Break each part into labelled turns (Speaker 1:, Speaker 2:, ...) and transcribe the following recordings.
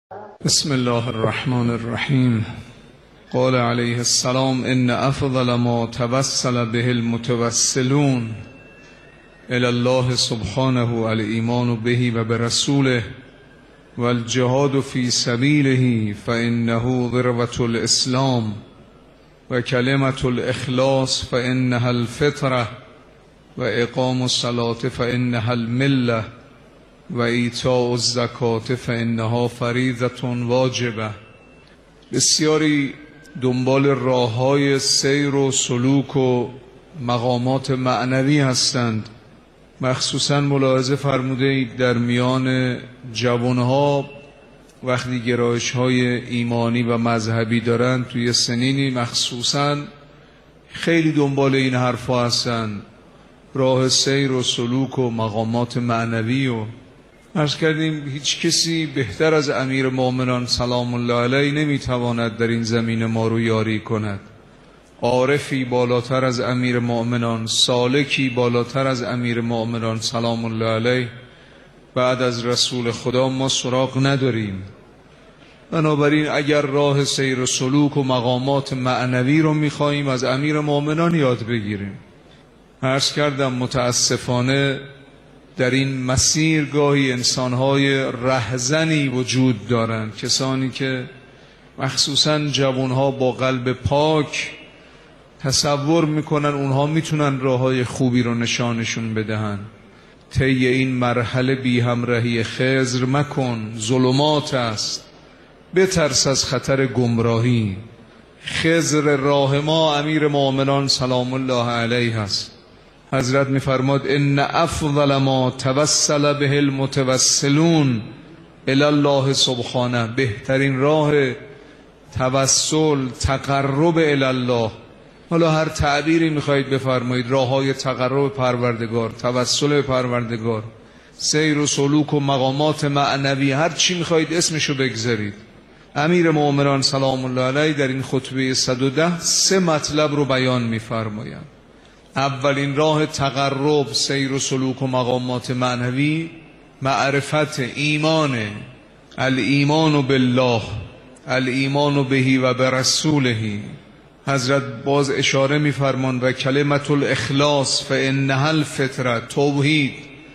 Speaker 1: بسم الله الرحمن الرحیم. قال علیه السلام ان افضل ما توسل به المتوسلون الی الله سبحانه الایمان به و برسوله والجهاد فی سبیله فانه ذروة الاسلام و کلمة الاخلاص فانها الفطرة و اقام الصلاة فانها المله و ایتاء الزکات فانها فریضة واجبه. بسیاری دنبال راههای سیر و سلوک و مقامات معنوی هستند. مخصوصا ملاحظه فرموده اید در میان جوانها وقتی گرایش‌های ایمانی و مذهبی دارند توی سنینی مخصوصا خیلی دنبال این حرفا هستند، راه سیر و سلوک و مقامات معنوی. و عرض کردیم هیچ کسی بهتر از امیر مومنان سلام الله علیه نمیتواند در این زمین ما رو یاری کند. عارفی بالاتر از امیر مومنان، سالکی بالاتر از امیر مومنان سلام الله علیه بعد از رسول خدا ما سراغ نداریم. بنابراین اگر راه سیر و سلوک و مقامات معنوی رو میخواییم از امیر مومنان یاد بگیریم. عرض کردم متاسفانه در این مسیر گاهی انسانهای رهزنی وجود دارند، کسانی که مخصوصا جوانها با قلب پاک تصور میکنن اونها میتونن راههای خوبی رو نشانشون بدهن. طی این مرحله بی همراهی خضر مکن، ظلمات است، بترس از خطر گمراهی. خضر راه ما امیر مومنان سلام الله علیه است. حضرت میفرماد ان افضل ما توسل به المتوسلون الی الله سبحانه، بهترین راه توسل تقرب الی الله، حالا هر تعبیری میخواهید بفرمایید، راههای تقرب پروردگار، توسل پروردگار، سیر و سلوک و مقامات معنوی، هر چی میخواهید اسمشو بگذارید. امیر مومنان سلام الله علیه در این خطبه 110 سه مطلب رو بیان میفرمایند. اولین راه تقرب، سیر و سلوک و مقامات معنوی معرفت ایمانه، الایمان بالله، الایمان بهی و برسوله. حضرت باز اشاره می‌فرمان و کلمة الاخلاص فانها الفطره، توحید،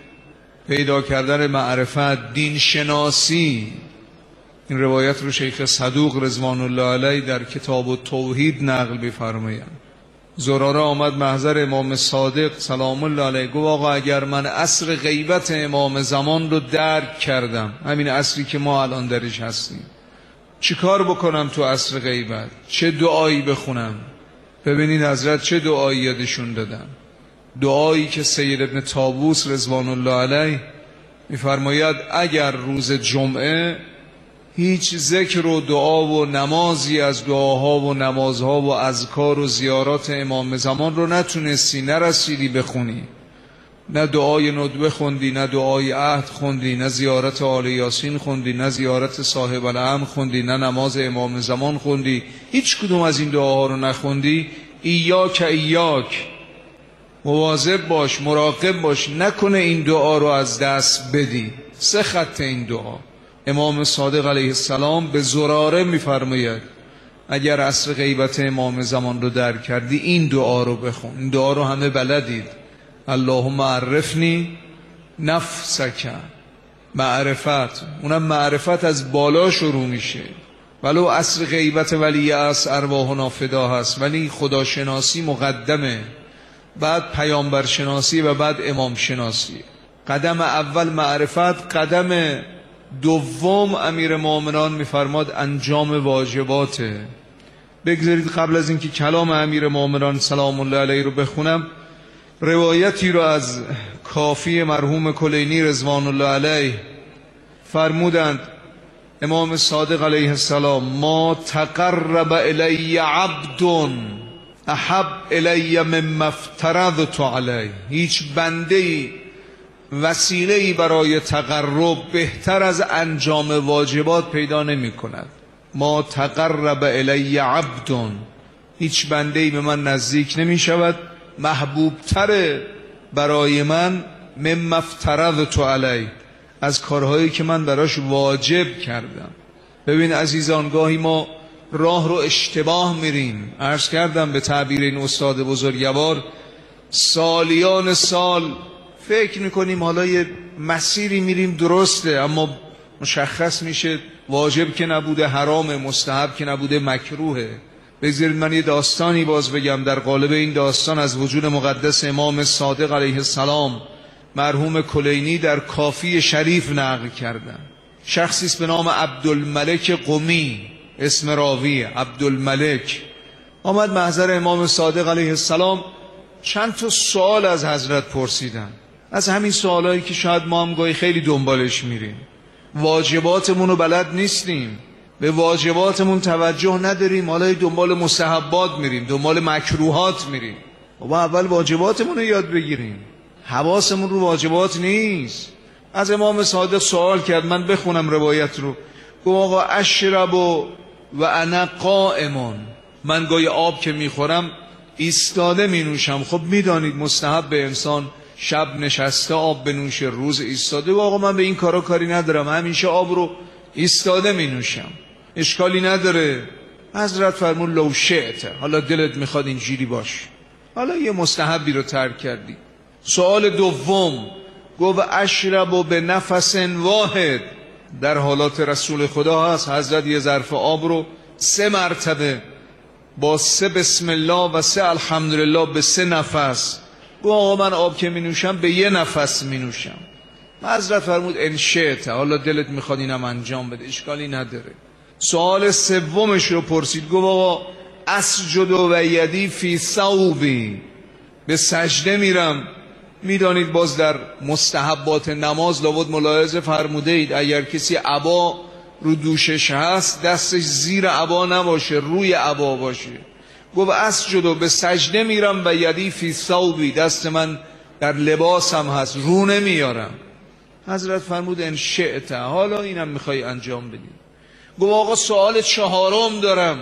Speaker 1: پیدا کردن معرفت، دین شناسی. این روایت رو شیخ صدوق رضوان الله علیه در کتاب التوحید نقل می‌فرمایند. زراره آمد محضر امام صادق سلام الله علیه، گفت آقا اگر من عصر غیبت امام زمان رو درک کردم، همین عصری که ما الان درش هستیم، چیکار بکنم تو عصر غیبت؟ چه دعایی بخونم؟ ببینید حضرت چه دعایی یادشون دادن. دعایی که سید ابن طاووس رضوان الله علیه میفرماید اگر روز جمعه هیچ ذکر و دعا و نمازی از دعاها و نمازها و اذکار و زیارات امام زمان رو نتونستی، نرسیدی بخونی، نه دعای ندبه خوندی، نه دعای عهد خوندی، نه زیارت آل یاسین خوندی، نه زیارت صاحب الامر خوندی، نه نماز امام زمان خوندی، هیچ کدوم از این دعاها رو نخوندی، ایاک ایاک، مواظب باش، مراقب باش، نکنه این دعا رو از دست بدی. سه خط این دعا. امام صادق علیه السلام به زراره میفرماید اگر عصر غیبت امام زمان رو درک کردی این دعا رو بخون. این دعا رو همه بلدید. اللهم عرفنی نفسک، معرفت، اونم معرفت از بالا شروع میشه، ولو عصر غیبت ولی عصر ارواحنا فدا هست، ولی خداشناسی مقدمه، بعد پیامبر شناسی و بعد امام شناسی. قدم اول معرفت، قدم دوم امیر مومنان میفرماد انجام واجباته. بگذارید قبل از اینکه کلام امیر مومنان سلام الله علیه رو بخونم، روایتی رو از کافی مرحوم کلینی رضوان الله علیه فرمودند امام صادق علیه السلام ما تقرب الی عبد احب الی مما افترضت علیه، هیچ بنده‌ای وسیله‌ای برای تقرب بهتر از انجام واجبات پیدا نمی کند. ما تقرب الی عبد، هیچ بنده‌ای به من نزدیک نمی شود محبوبتر برای من مما افترضت علیه، از کارهایی که من براش واجب کردم. ببین عزیزان، گاهی ما راه رو اشتباه میریم. عرض کردم به تعبیر این استاد بزرگوار، سالیان سال فکر میکنیم حالا یه مسیری میریم درسته، اما مشخص میشه واجب که نبوده، حرام، مستحب که نبوده، مکروهه. بگذارید من یه داستانی باز بگم. در قالب این داستان از وجود مقدس امام صادق علیه السلام مرحوم کلینی در کافی شریف نقل کردن. شخصی است به نام عبدالملک قمی، اسم راوی عبدالملک، آمد محضر امام صادق علیه السلام. چند تا سوال از حضرت پرسیدن، از همین سوالایی که شاید ما هم گاهی خیلی دنبالش میریم. واجباتمون رو بلد نیستیم، به واجباتمون توجه نداریم، حالا دنبال مستحبات میریم، دنبال مکروهات میریم. بابا اول واجباتمون رو یاد بگیریم، حواسمون رو واجبات نیست. از امام صادق سوال کرد، من بخونم روایت رو. گفت آقا اشرب و انا قائمون، من گاهی آب که میخورم ایستاده می نوشم. خب میدانید مستحب به انسان شب نشسته آب بنوشه، روز ایستاده. و آقا من به این کارا کاری ندارم، همیشه آب رو ایستاده می نوشم، اشکالی نداره. حضرت فرمون لو شئت، حالا دلت میخواد اینجوری باش، حالا یه مستحبی رو ترک کردی. سوال دوم، گفت اشرب به نفس واحد. در حالات رسول خدا هست حضرت یه ظرف آب رو 3 مرتبه با 3 بسم الله و 3 الحمدلله به 3 نفس. گفت آقا من آب که می نوشم به 1 نفس می نوشم. حضرت فرمود ان شئت، حالا دلت میخواد اینم انجام بده، اشکالی نداره. سوال سومش رو پرسید، گفت آقا اسجد و یدی فی ثوبی، به سجده میرم. میدانید باز در مستحبات نماز لابد ملاحظه فرموده اید اگر کسی عبا رو دوشش هست دستش زیر عبا نباشه، روی عبا باشه. گفت اسجد و به سجده میرم و یدی فی ثوبی، دست من در لباسم هست، رو نمیارم. حضرت فرمود ان شئت، حالا اینم میخوای انجام بدی. گفت آقا سوال 4م دارم.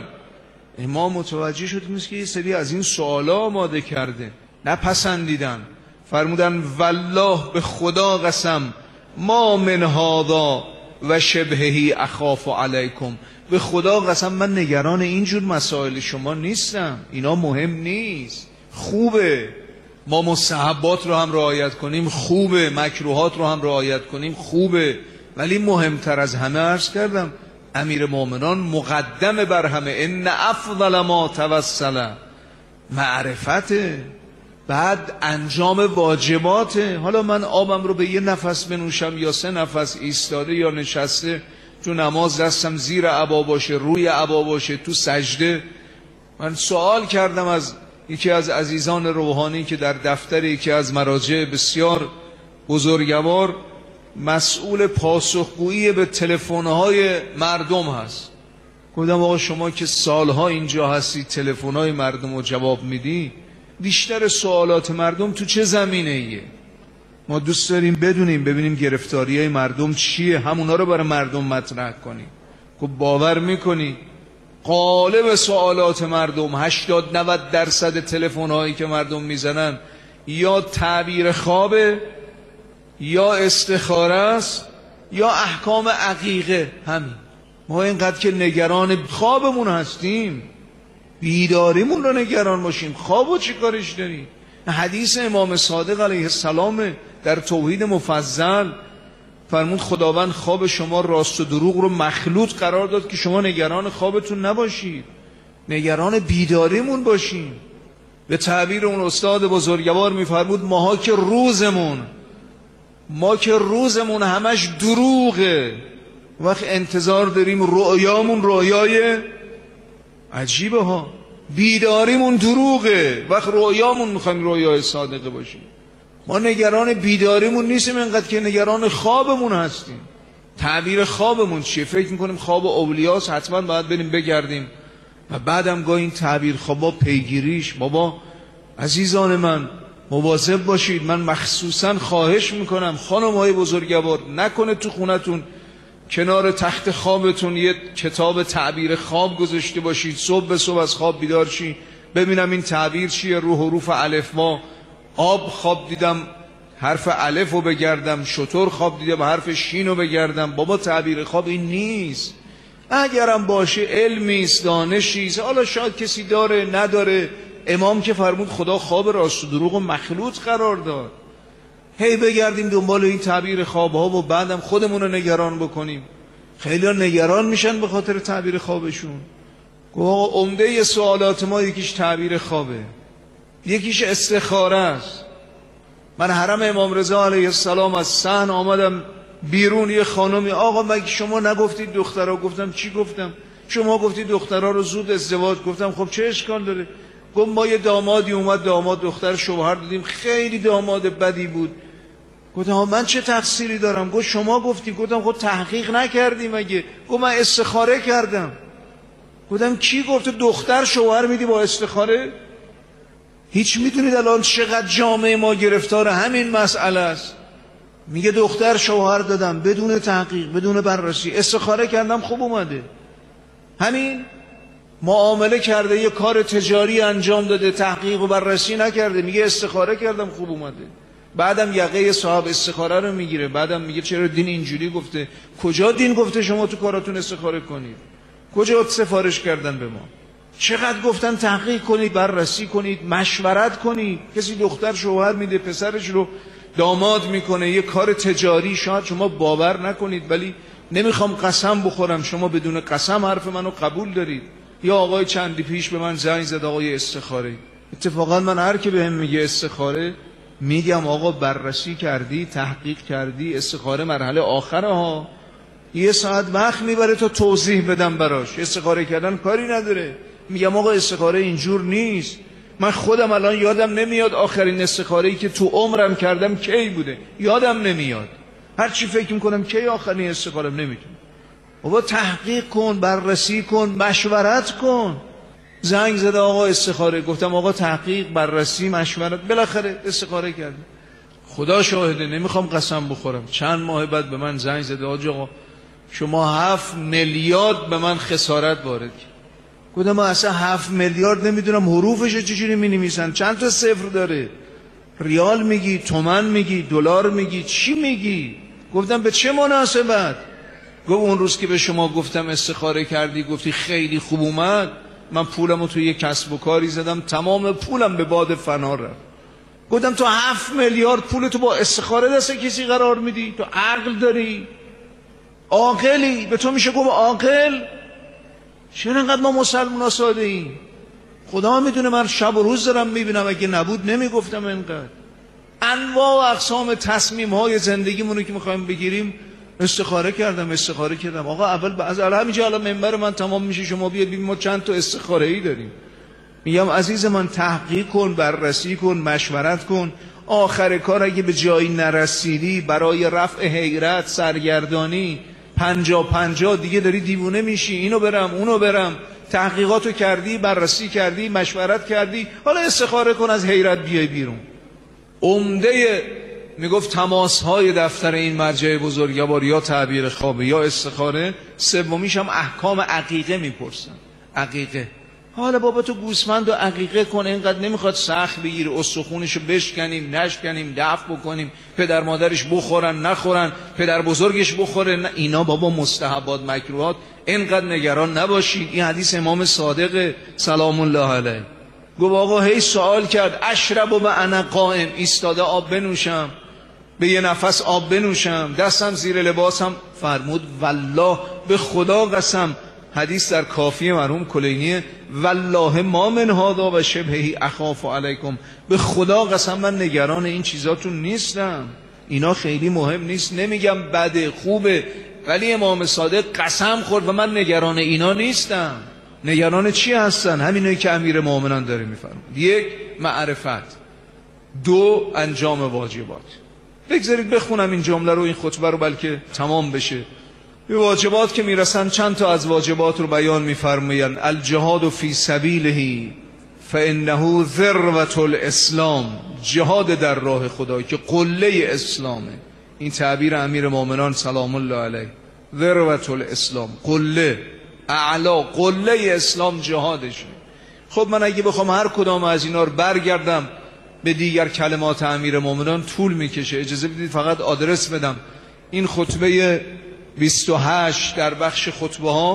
Speaker 1: امام متوجه شد نیست که یه سری از این سوالا آماده کرده، نپسندیدن. فرمودن والله به خدا قسم ما من هذا و شبههی اخاف علیکم، به خدا قسم من نگران اینجور مسائل شما نیستم، اینا مهم نیست. خوبه ما مستحبات رو هم رعایت کنیم، خوبه مکروهات رو هم رعایت کنیم، خوبه، ولی مهمتر از همه عرض کردم امیر مومنان مقدم بر همه، ان افضل ما توسل معرفته، بعد انجام واجباته. حالا من آبم رو به 1 نفس بنوشم یا 3 نفس ایستاده یا نشسته، تو نماز دستم زیر عبا باشه، روی عبا باشه، تو سجده. من سوال کردم از یکی از عزیزان روحانی که در دفتر یکی از مراجع بسیار بزرگوار مسئول پاسخگویی به تلفن‌های مردم هست. گفتم آقا شما که سالها اینجا هستی تلفن‌های مردم رو جواب میدی، بیشتر سوالات مردم تو چه زمینه‌ایه؟ ما دوست داریم بدونیم، ببینیم گرفتاری‌های مردم چیه، همونا رو برای مردم مطرح کنیم. خب باور میکنی غالب سوالات مردم 80-90% تلفن‌هایی که مردم میزنن یا تعبیر خوابه یا استخاره است یا احکام عقیقه. همین ما اینقدر که نگران خوابمون هستیم، بیداریمون رو نگران باشیم. خوابو چی کارش داری؟ حدیث امام صادق علیه السلام در توحید مفضل فرمود خداوند خواب شما راست و دروغ رو مخلوط قرار داد که شما نگران خوابتون نباشید، نگران بیداریمون باشیم. به تعبیر اون استاد بزرگوار میفرمود ما که روزمون همش دروغه، وقت انتظار داریم رؤیامون رؤیای عجیبه ها، بیداریمون دروغه، وقت رؤیامون میخوایم رؤیای صادقه باشیم. ما نگران بیداریمون نیستیم اینقدر که نگران خوابمون هستیم. تعبیر خوابمون چیه؟ فکر میکنیم خواب اولیاست، حتما باید بریم بگردیم و بعدم گاهی این تعبیر خوابا پیگیریش. بابا عزیزان من مواظب باشید. من مخصوصا خواهش میکنم خانم‌های بزرگوار نکنه تو خونتون کنار تخت خوابتون یه کتاب تعبیر خواب گذاشته باشید، صبح به صبح از خواب بیدار شی ببینم این تعبیر چیه، رو حروف الفبا. آب خواب دیدم حرف الف رو بگردم، شتر خواب دیدم حرف شین رو بگردم. بابا تعبیر خواب این نیست. اگرم باشه علمی است، دانشی است، حالا شاید کسی داره نداره. امام که فرمود خدا خواب راست و دروغ و مخلوط قرار داد. هی بگردیم دنبال این تعبیر خوابها و بعدم خودمون رو نگران بکنیم. خیلی ها نگران میشن به خاطر تعبیر خوابشون. گوه عمده سوالات ما یکیش تعبیر خوابه، یکیش استخاره است. من حرم امام رضا علیه السلام از صحن آمدم بیرون، یه خانمی آقا مگه شما نگفتید دخترها؟ گفتم چی گفتم؟ شما گفتید دخترها رو زود ازدواج. گفتم خب چه اشکال داره؟ گفت ما یه دامادی اومد، داماد دختر شوهر دادیم، خیلی داماد بدی بود. گفتم من چه تقصیری دارم؟ گفت شما گفتی. گفتم خب تحقیق نکردی مگه؟ گفت من استخاره کردم. گفتم کی گفت دختر شوهر میدی با استخاره؟ هیچ میدونید الان چقدر جامعه ما گرفتار همین مسئله است. میگه دختر شوهر دادم بدون تحقیق بدون بررسی، استخاره کردم خوب اومده. همین معامله کرده، یه کار تجاری انجام داده، تحقیق و بررسی نکرده، میگه استخاره کردم خوب اومده. بعدم یقه صاحب استخاره رو میگیره، بعدم میگه چرا دین اینجوری گفته؟ کجا دین گفته شما تو کاراتون استخاره کنید؟ کجا سفارش کردن به ما؟ چقدر گفتن تحقیق کنید، بررسی کنید، مشورت کنید. کسی دختر شوهر میده، پسرش رو داماد میکنه، یه کار تجاری، شاید شما باور نکنید ولی نمیخوام قسم بخورم، شما بدون قسم حرف منو قبول دارید. یا آقای چندی پیش به من زنگ زد آقای استخاره. اتفاقا من هر که بهم میگه استخاره میگم آقا بررسی کردی، تحقیق کردی، استخاره مرحله آخره ها. یه ساعت وقت میبره تا توضیح بدم براش. استخاره کردن کاری نداره. میگم آقا استخاره اینجور نیست. من خودم الان یادم نمیاد آخرین استخاره‌ای که تو عمرم کردم کی بوده، یادم نمیاد. هر چی فکر میکنم کی آخرین استخارم نمیتونم. بابا تحقیق کن، بررسی کن، مشورت کن. زنگ زده آقا استخاره. گفتم آقا تحقیق، بررسی، مشورت. بالاخره استخاره کردم. خدا شاهده نمیخوام قسم بخورم، چند ماه بعد به من زنگ زده آقا شما 7 میلیارد به من خسارت وارد کرد. گفتم من اصلا 7 میلیارد نمیدونم حروفش چجوری مینویسن، چند تا صفر داره، ریال میگی، تومن میگی، دلار میگی، چی میگی؟ گفتم به چه مناسبت؟ گفت اون روز که به شما گفتم استخاره کردی گفتی خیلی خوب اومد، من پولمو تو یک کسب و کاری زدم، تمام پولم به باد فنا رفت. گفتم تو 7 میلیارد پولتو با استخاره دست کسی قرار میدی؟ تو عقل داری؟ عاقلی؟ به تو میشه گفت عاقل؟ چرا انقدر ما مسلمان‌ها ساده ایم؟ خدا میدونه من شب و روز دارم میبینم، اگه نبود نمیگفتم اینقدر. انواع و اقسام تصمیم‌های زندگیمونو که میخوایم بگیریم استخاره کردم. آقا اول از همینجا الان منبر من تمام میشه، شما بیاد ببین ما چند تا استخاره‌ای داریم. میگم عزیز من تحقیق کن، بررسی کن، مشورت کن. آخر کار اگه به جایی نرسیدی برای رفع حیرت، سرگردانی 50-50 دیگه داری دیوونه میشی، اینو برم اونو برم. تحقیقاتو کردی، بررسی کردی، مشورت کردی، حالا استخاره کن از حیرت بیای بیرون. عمده میگفت تماس‌های دفتر این مرجع بزرگوار یا تعبیر خوابه یا استخاره. سومیش هم احکام عقیقه میپرسن. عقیقه، حالا بابا تو گوسفند و عقیقه کن، اینقدر نمیخواد سخت بگیری، استخونشو بشکنیم نشکنیم، دفع بکنیم، پدر مادرش بخورن نخورن، پدر بزرگش بخوره نه. اینا بابا مستحبات مکروهات، اینقدر نگران نباشید. این حدیث امام صادق سلام الله علیه. گفت آقا هی سوال کرد اشرب و انا قائم، ایستاده آب بنوشم، به یه نفس آب بنوشم، دستم زیر لباسم؟ فرمود والله، به خدا قسم، حدیث در کافیه مرحوم کلینی، والله ما من هذا و شبهه اخاف علیکم، به خدا قسم من نگران این چیزاتون نیستم، اینا خیلی مهم نیست. نمیگم بده خوبه، ولی امام صادق قسم خورد و من نگران اینا نیستم. نگران چی هستن؟ همینایی که امیر مومنان داره میفرماید. 1 معرفت، 2 انجام واجبات. بگذارید بخونم این جمله رو، این خطبه رو، بلکه تمام بشه. به واجبات که میرسن چند تا از واجبات رو بیان میفرمایند. الجهاد فی سبیله فانه ذروة الاسلام، جهاد در راه خدا که قله اسلامه. این تعبیر امیر مومنان سلام الله علیه. ذروة الاسلام، قله، اعلا، قله اسلام جهادشه. خب من اگه بخوام هر کدام از اینا رو برگردم به دیگر کلمات امیر مومنان طول میکشه. اجازه بدید فقط آدرس بدم. این خطبه 28 در بخش خطبه ها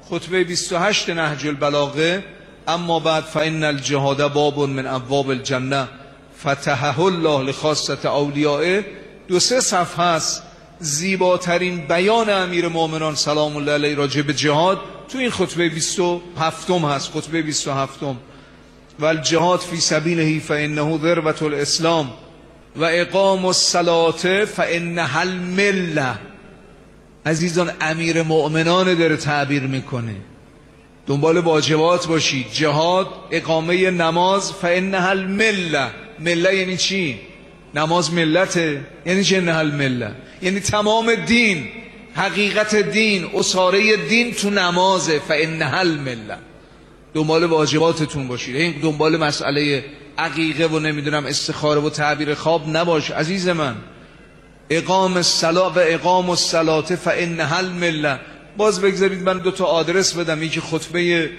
Speaker 1: خطبه 28 نهج البلاغه: اما بعد فإن الجهاد باب من ابواب الجنه فتحه الله لخاصة اولیائه. 2-3 صفحه است زیباترین بیان امیر مومنان سلام الله علیه راجع به جهاد تو این خطبه 27 هست. خطبه 27: و الجهاد فی سبیله فانه ذروة الاسلام و اقام الصلاة فانها المله. عزیزان، امیر مومنان داره تعبیر میکنه. دنبال واجبات باشید. جهاد، اقامه نماز، فانها المله. مله یعنی چی؟ نماز ملته. یعنی چه انها المله؟ یعنی تمام دین، حقیقت دین، اساره دین تو نمازه. فانها المله. دنبال واجباتتون باشید. این دنبال مسئله عقیقه و نمیدونم استخاره و تعبیر خواب نباش عزیز من. اقام الصلاة و اقام الصلاة فانها المله. باز بگذارید من 2 تا آدرس بدم. یکی خطبه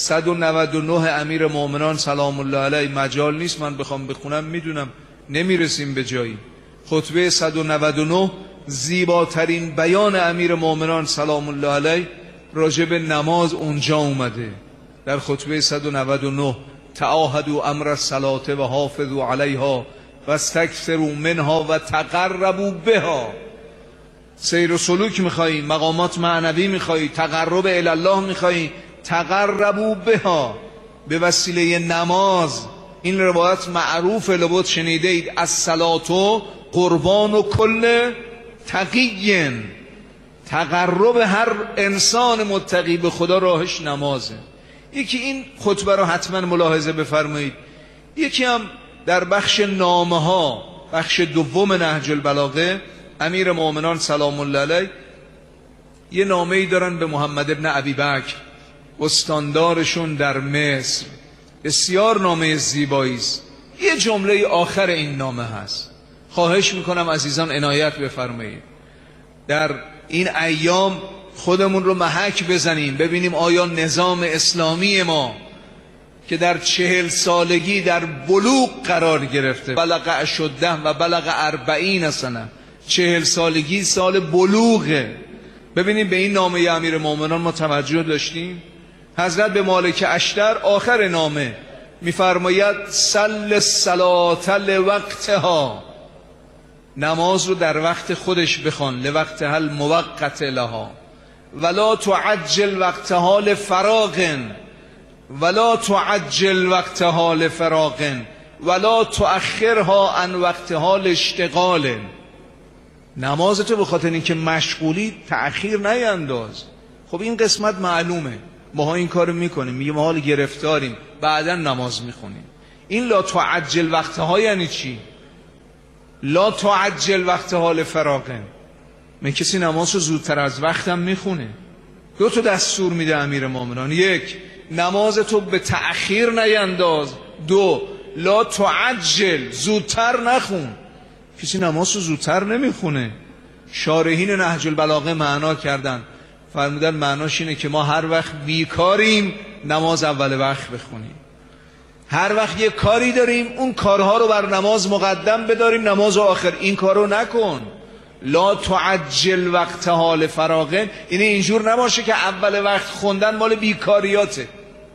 Speaker 1: 199 امیر مومنان سلام الله علیه، مجال نیست من بخوام بخونم، میدونم نمیرسیم به جایی. خطبه 199 زیباترین بیان امیر مومنان سلام الله علیه راجع به نماز اونجا اومده. در خطبه 199: تعاهدوا امر الصلاة و حافظوا علیها و استکثروا منها و تقربوا بها. سیر و سلوک میخوایی، مقامات معنوی میخوایی، تقرب الی الله میخوایی، تقربوا بها، به وسیله نماز. این روایت معروف لابد شنیده اید: الصلاة قربان و کل تقی. تقرب هر انسان متقی به خدا راهش نمازه. یکی این خطبه رو حتما ملاحظه بفرمایید. یکی هم در بخش نامه ها، بخش 2 نهج البلاغه، امیر مومنان سلام الله علیه یه نامه‌ای دارن به محمد ابن ابی بکر، استاندارشون در مصر. بسیار نامه زیبایی است. یه جمله آخر این نامه هست، خواهش میکنم عزیزان عنایت بفرمایید. در این ایام خودمون رو محک بزنیم ببینیم آیا نظام اسلامی ما که در 40 سالگی در بلوغ قرار گرفته، بلغ اشده و بلغ 40 سنه، 40 سالگی سال بلوغه، ببینیم به این نامه امیر مومنان ما توجه داشتیم؟ حضرت به مالک اشتر آخر نامه میفرماید: صل الصلاة لوقتها، نماز رو در وقت خودش بخوان، لوقتها الموقت لها، ولا تعجل وقتها لفراغ، ولا تعجل وقتها لفراغ، ولا تؤخرها عن وقتها لاشتغال. نمازتو به خاطر اینکه مشغولی تأخیر نینداز. خب این قسمت معلومه، ما این کارو میکنیم، میگه ما حال گرفتاریم بعدا نماز میخونیم. این لا تعجل وقتها یعنی چی؟ لا تعجل وقتها لفراغ. من کسی نماز رو زودتر از وقتم میخونه. 2 تا دستور میده امیر مومنان: 1 نمازتو به تأخیر نینداز، 2 لا تعجل، زودتر نخون. کسی نماز رو زودتر نمیخونه. شارحین نهج البلاغه معنا کردن، فرمودن معناش اینه که ما هر وقت بیکاریم نماز اول وقت بخونیم، هر وقت یه کاری داریم اون کارها رو بر نماز مقدم بداریم، نماز آخر. این کارو نکن. لا تعجل وقتها لفراغ، یعنی اینجور نباشه که اول وقت خوندن مال بیکاریاته.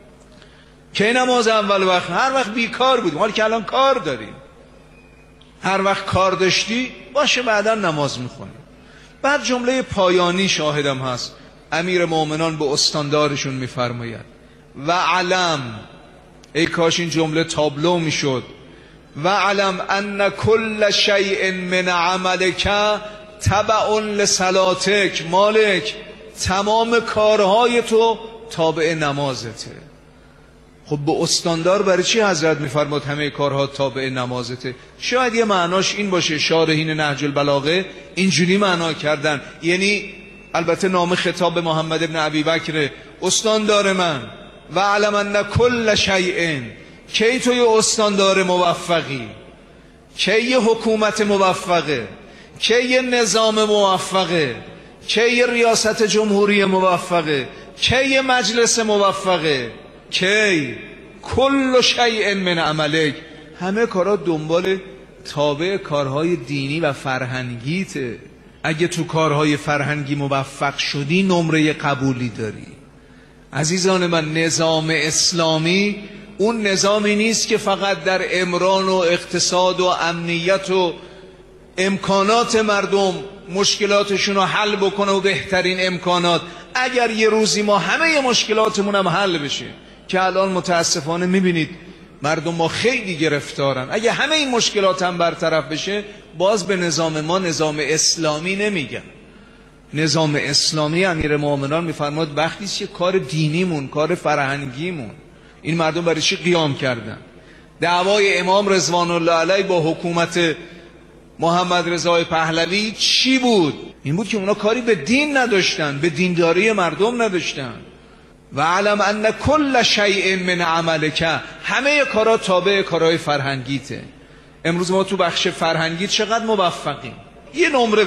Speaker 1: که نماز اول وقت؟ هر وقت بیکار بودیم، حالا که الان کار داریم. هر وقت کار داشتی باشه بعدا نماز میخونیم. بعد جمله پایانی شاهدم هست، امیر مومنان به استاندارشون میفرماید: و علم، ای کاش این جمله تابلو میشد، و علم ان کل شیء من عملک تبع لصلاتک. مالک، تمام کارهای تو تابع نمازته. خب به استاندار برای چی حضرت میفرماد همه کارها تابع نمازته؟ شاید یه معناش این باشه، شارحین نهج البلاغه اینجوری معنا کردن، یعنی البته نام خطاب به محمد ابن ابی بکر، استاندار من، و علم ان کل شیء. کی تو یه استاندار موفقی؟ کی یه حکومت موفقه؟ کی یه نظام موفقه؟ کی یه ریاست جمهوری موفقه؟ کی یه مجلس موفقه؟ کی کل شیء من عملک، همه کارا دنبال تابع کارهای دینی و فرهنگیته. اگه تو کارهای فرهنگی موفق شدی نمره قبولی داری، عزیزان من، نظام اسلامی اون نظامی نیست که فقط در امران و اقتصاد و امنیت و امکانات مردم مشکلاتشون رو حل بکنه و بهترین امکانات. اگر یه روزی ما همه مشکلاتمون هم حل بشه، که الان متاسفانه میبینید مردم ما خیلی گرفتارن، اگه همه این مشکلات هم برطرف بشه، باز به نظام ما نظام اسلامی نمیگن. نظام اسلامی امیرالمومنین میفرماد وقتی که کار دینیمون، کار فرهنگیمون، این مردم برای چی قیام کردن؟ دعوای امام رضوان الله علیه با حکومت محمد رضا پهلوی چی بود؟ این بود که اونا کاری به دین نداشتن، به دینداری مردم نداشتن. و علم ان کل شیء من عملک، همه کارا تابع کارهای فرهنگیته. امروز ما تو بخش فرهنگی چقدر موفقیم؟ یه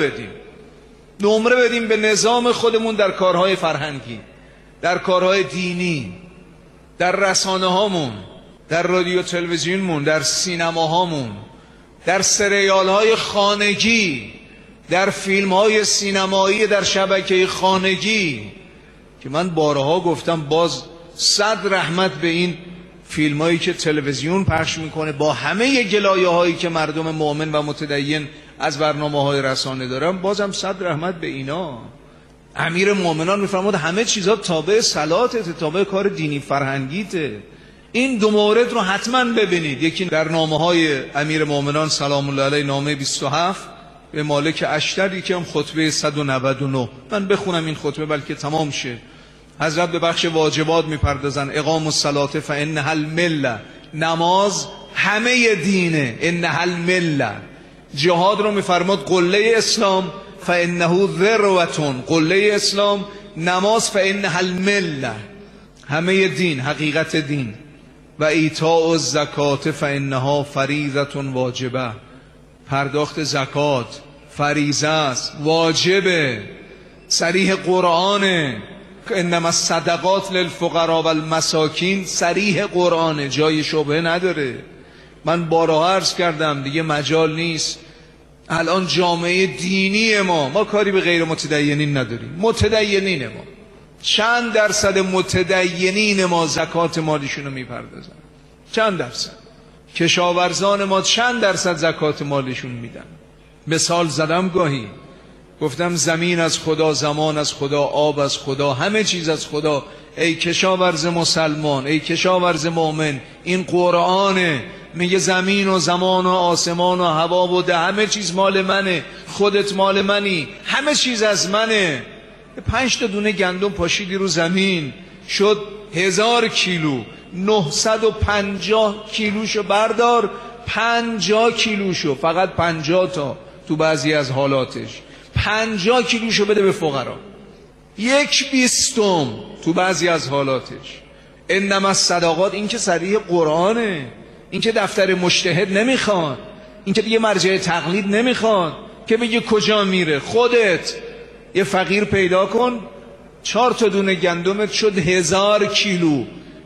Speaker 1: نمره بدیم به نظام خودمون در کارهای فرهنگی، در کارهای دینی، در رسانه هامون، در رادیو تلویزیونمون، در سینماهامون، در سریال های خانگی، در فیلم های سینمایی، در شبکه خانگی، که من بارها گفتم باز 100 رحمت به این فیلم هایی که تلویزیون پخش میکنه، با همه گلایه هایی که مردم مؤمن و متدین از برنامه های رسانه دارن، بازم 100 رحمت به اینا. امیر مومنان میفرماد همه چیزها تابع صلاتته، تابع کار دینی فرهنگیته. این دو مورد رو حتما ببینید. یکی در نامه های امیر مومنان سلام الله علیه، نامه 27 به مالک اشتر، یکی هم خطبه 199. من بخونم این خطبه بلکه تمام شه. حضرت به بخش واجبات میپردازن. اقام الصلاة فانها المله، نماز همه دینه، انها المله. جهاد رو میفرماد قله اسلام فانه ذروه، قله اسلام نماز، فانها المله، همه دین، حقیقت دین. و ایتاء الزکات فانها فریضه واجبه، پرداخت زکات فریضه است، واجبه، صریح قرآنه. انما الصدقات للفقراء والمساکین، صریح قرآنه، جای شبهه نداره. من بارها عرض کردم دیگه مجال نیست. الان جامعه دینی ما کاری به غیر متدینین نداریم. متدینین ما، چند درصد متدینین ما زکات مالیشونو میپردازن؟ چند درصد؟ کشاورزان ما چند درصد زکات مالیشون میدن؟ مثال زدم گاهی، گفتم زمین از خدا، زمان از خدا، آب از خدا، همه چیز از خدا. ای کشاورز مسلمان، ای کشاورز مؤمن، این قرآنه، میگه زمین و زمان و آسمان و هوا و ده، همه چیز مال منه، خودت مال منی، همه چیز از منه. 5 تا دونه گندم پاشیدی رو زمین، شد 1000 کیلو، 950 کیلوشو بردار، 50 کیلوشو، فقط 50 تا تو بعضی از حالاتش، 50 کیلوشو بده به فقرا، 1/20 تو بعضی از حالاتش. انما الصدقات، این که صریح قرآنه، این که دفتر مجتهد نمیخواد، این که دیگه مرجع تقلید نمیخواد که بگه کجا میره. خودت یه فقیر پیدا کن، 4 تا دونه گندمت شد 1000 کیلو،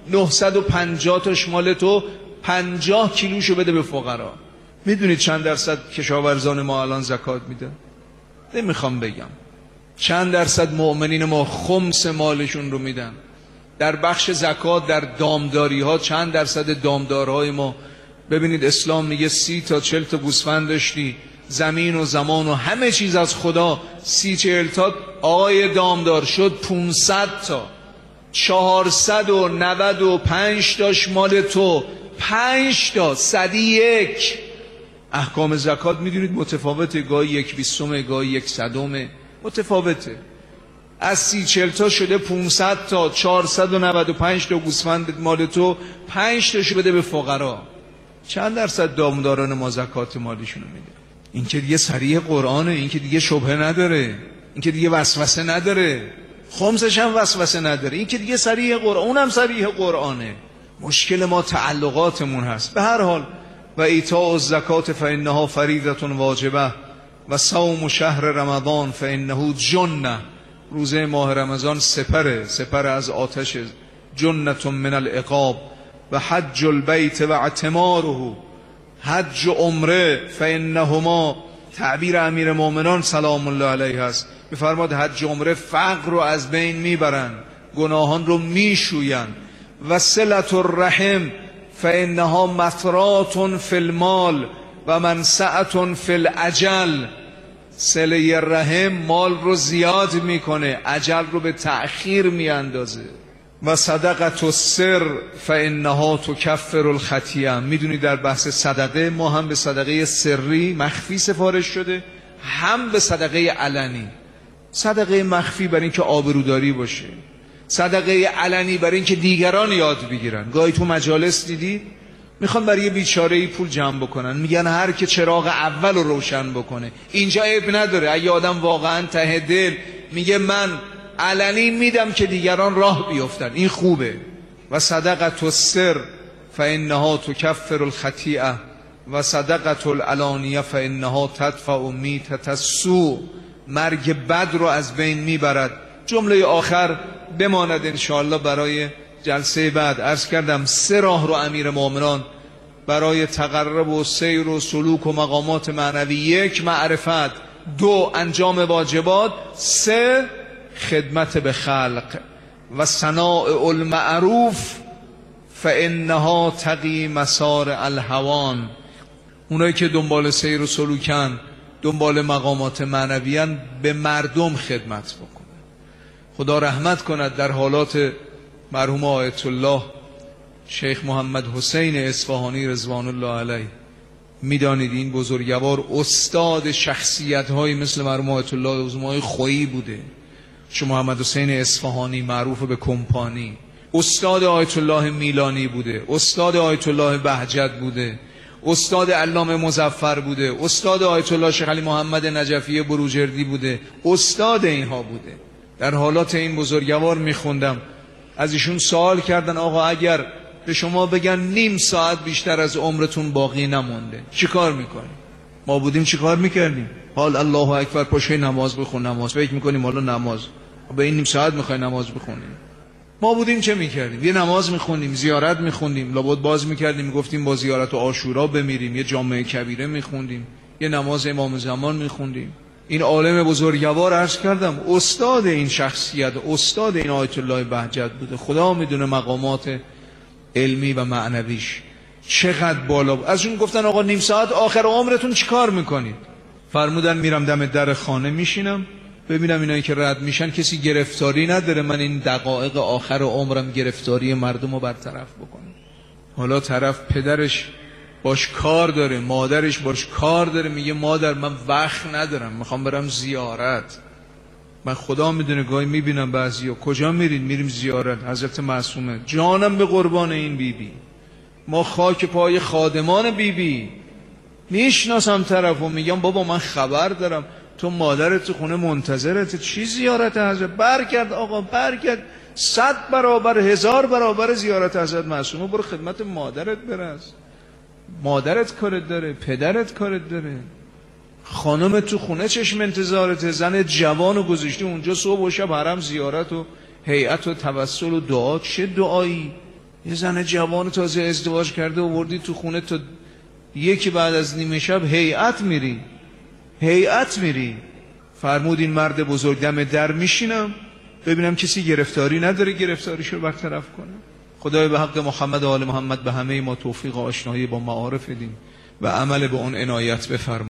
Speaker 1: 950 تاش مال تو، 50 کیلوشو بده به فقرا. میدونید چند درصد کشاورزان ما الان زکات میدن؟ نمیخوام بگم. چند درصد مؤمنین ما خمس مالشون رو میدن؟ در بخش زکات، در دامداری ها، چند درصد دامدارهای ما؟ ببینید اسلام میگه 30 تا 40 تا گوسفند داشتی، زمین و زمان و همه چیز از خدا، 30-40 تا آقای دامدار شد 500 تا، 495 تاش مال تو، 5 تا 101. احکام زکات میدونید متفاوته، گاهی 1/20، گاهی 1/100، متفاوته. از 30-40 تا شده 500 تا، 495 تا گوسفند مال تو، 5 تاشو بده به فقرا. چند درصد دامداران ما زکات مالیشونو میده؟ این که دیگه صریح قرآنه، این که دیگه شبهه نداره، این که دیگه وسوسه نداره، خمسش هم وسوسه نداره، این که دیگه صریح قرآن، اونم صریح قرآنه. مشکل ما تعلقاتمون هست. به هر حال، و ایتاء الزکات فانها فریضه واجبه و صوم شهر رمضان فانه جنه، روزه ماه رمضان سپر از آتش، جنة من العقاب. و حج البیت و اعتماره، حج و عمره، فانهما، تعبیر امیر مومنان سلام الله علیه است، میفرماد حج و عمره فقر رو از بین میبرن، گناهان رو میشوین. و صلة الرحم فانها مثرات فی المال و منسعة فی الاجل. صله رحم مال رو زیاد میکنه، اجل رو به تأخیر میاندازه. و صدقة السر فانها تکفر الخطیئه. میدونی در بحث صدقه ما هم به صدقه سری مخفی سفارش شده، هم به صدقه علنی. صدقه مخفی برای اینکه آبروداری باشه، صدقه علنی برای اینکه دیگران یاد بگیرن. گاهی تو مجالس دیدی میخوان برای یه بیچاره‌ای پول جمع بکنن، میگن هر که چراغ اول رو روشن بکنه. اینجا عیب نداره اگه آدم واقعا ته دل میگه من علنی میدم که دیگران راه بیفتن، این خوبه. و صدقة السر فانها تکفر الخطیئه و صدقة العلانیه فانها تدفع میتة السوء. مرگ بد رو از بین میبرد. جمله آخر بماند انشاءالله برای جلسه بعد. عرض کردم 3 راه رو امیر مومنان برای تقرب و سیر و سلوک و مقامات معنوی: 1 معرفت، 2 انجام واجبات، 3 خدمت به خلق. و صناع المعروف فانها تقی مسار الهوان. اونایی که دنبال سیر و سلوکن، دنبال مقامات معنویان، به مردم خدمت بکنن. خدا رحمت کند در حالات مرحوم آیت الله شیخ محمد حسین اصفهانی رضوان الله علیه. میدانید این بزرگوار استاد شخصیت های مثل مرحوم آیت الله عظمای خویی بوده. شیخ محمد حسین اصفهانی معروف به کمپانی، استاد آیت الله میلانی بوده، استاد آیت الله بهجت بوده، استاد علامه مظفر بوده، استاد آیت الله شیخ علی محمد نجفی بروجردی بوده، استاد اینها بوده. در حالات این بزرگوار میخوندم، از ایشون سوال کردن آقا اگر به شما بگن نیم ساعت بیشتر از عمرتون باقی نمونده چی کار میکنی؟ ما بودیم چی کار میکردیم؟ حال الله اکبر پاشوی نماز بخون. نماز فکر میکنیم حالا نماز به این نیم ساعت میخوای نماز بخونیم؟ ما بودیم چه میکردیم؟ یه نماز میخوندیم، زیارت میخوندیم، لابد باز میکردیم میگفتیم با زیارت و عاشورا بمیریم، یه جامعه کبیره میخوندیم، یه نماز امام زمان میخوندیم. این عالم بزرگوار عرض کردم استاد این شخصیت، استاد این آیت الله بهجت بوده. خدا میدونه مقامات علمی و معنویش چقدر بالا بود. از اون گفتن آقا نیم ساعت آخر عمرتون چیکار میکنید؟ فرمودن میرم دم در خانه میشینم ببینم اینایی که رد میشن کسی گرفتاری نداره، من این دقایق آخر عمرم گرفتاری مردم رو برطرف بکنم. حالا طرف پدرش باش کار داره، مادرش باش کار داره، میگه مادر من وقت ندارم میخوام برم زیارت. من خدا میدونه گاهی میبینم بعضیا کجا میرین؟ میریم زیارت حضرت معصومه. جانم به قربان این بیبی، ما خاک پای خادمان بیبی. میشناسم طرفو، میگم بابا من خبر دارم تو مادرت تو خونه منتظرت، چی زیارت حضرت؟ برگرد آقا برگرد، 100 برابر 1000 برابر زیارت حضرت معصومه، برو خدمت مادرت برس. مادرت کارت داره، پدرت کارت داره، خانم تو خونه چشم انتظارته، زن جوان و گذاشتی اونجا صبح و شب حرم زیارت و هیئت و توسل و دعا. چه دعایی؟ یه زن جوان تازه ازدواج کرده آوردی تو خونه تا یکی بعد از نیمه شب هیئت میری. فرمود این مرد بزرگ دم در میشینم ببینم کسی گرفتاری نداره گرفتاریشو برطرف کنه. خدای به حق محمد و آل محمد به همه ما توفیق و آشنایی با معارف دین و عمل به اون عنایت بفرما.